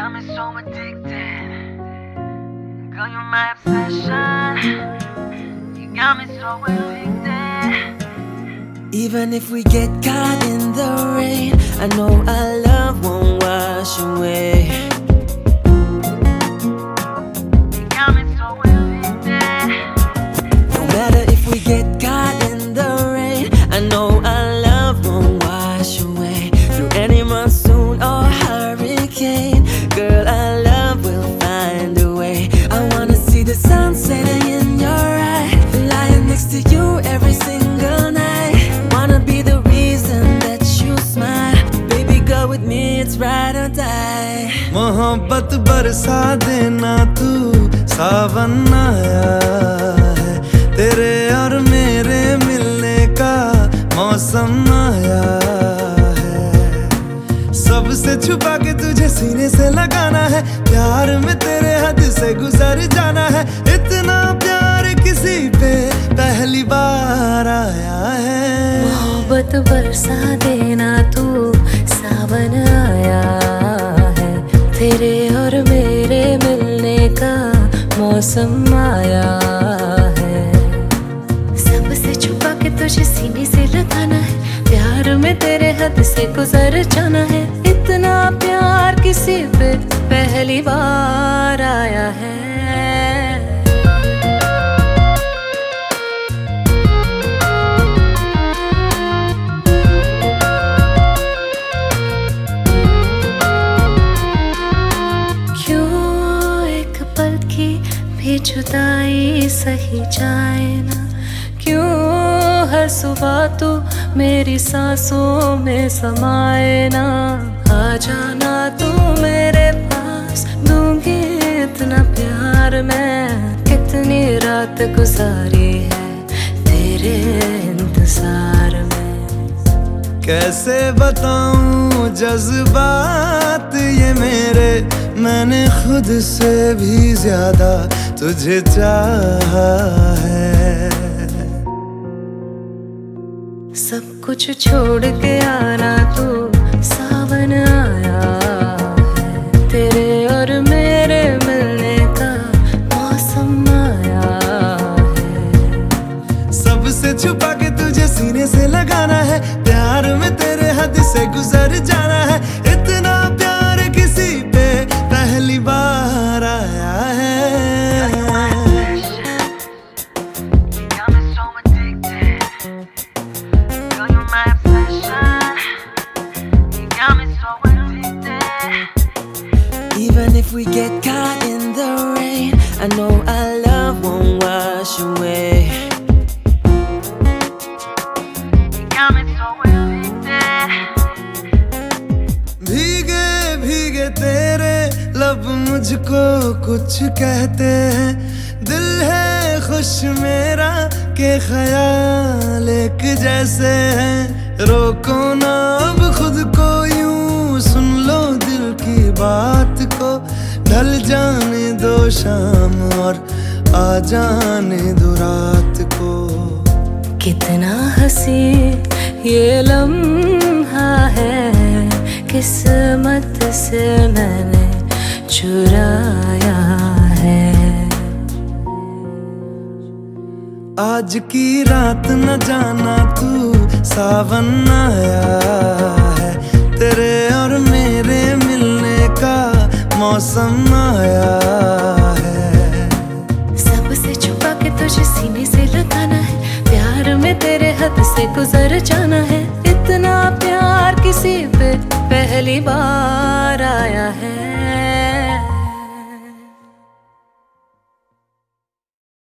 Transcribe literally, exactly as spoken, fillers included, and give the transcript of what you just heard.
got me so addicted. Girl, you're my obsession. You got me so addicted. Even if we get caught in the rain, I know our love won't wash away. You got me so addicted. No matter if we get caught in the rain, I know our love won't wash away. Through any monsoon or hurricane, girl, our love will find a way. I wanna see the sun setting in your eye, lying next to you every single night. Wanna be the reason that you smile. Baby, go with me, it's ride or die. मोहब्बत बरसा देना तू, सावन आया है। तेरे और मेरे मिलने का मौसम आया है। सबसे छुपा के तुझे सीने से लगाना है, प्यार में तेरे हद से गुजर जाना है। इतना प्यार किसी पे पहली बार आया है। मोहब्बत बरसा देना तू, सावन आया है। तेरे और मेरे मिलने का मौसम आया है। सबसे छुपा के तुझे सीने से लगाना है, प्यार में तेरे हद से गुजर जाना है। इतना प्यार किसी पे पहली बार आया है। भी जुदाई सही जाए ना, क्यों हर सुबह तू मेरी सांसों में समाए ना। आ जाना तू मेरे पास, दूंगी इतना प्यार मैं। कितनी रात गुजारी है तेरे इंतजार में। कैसे बताऊं जज्बात ये मेरे, मैंने खुद से भी ज्यादा तुझे चाहा है। सब कुछ छोड़ के आना तू, सावन आया है। तेरे और मेरे मिलने का मौसम आया है। सबसे छुपा के तुझे सीने से लगाना है, प्यार में तेरे हद से गुजर जाना है। इतना प्यार किसी पे पहली बार आया है। Even if we get caught in the rain, I know our love won't wash away. भीगे भीगे तेरे लब मुझको कुछ कहते हैं। दिल है खुश मेरा के ख्याल एक जैसे हैं। रोको ना अब खुद को, यूं सुन लो दिल की बात को। ढल जाने दो शाम और आ जाने दो रात को। कितना हंसी ये लम्हा है, किस्मत से मैंने चुराया है। आज की रात न जाना तू, सावन आया है। तेरे और मेरे मिलने का मौसम आया है। सबसे छुपा के तुझे सीने से लगाना है, प्यार में तेरे हद से गुजर जाना है। इतना प्यार किसी पे पहली बार आया है।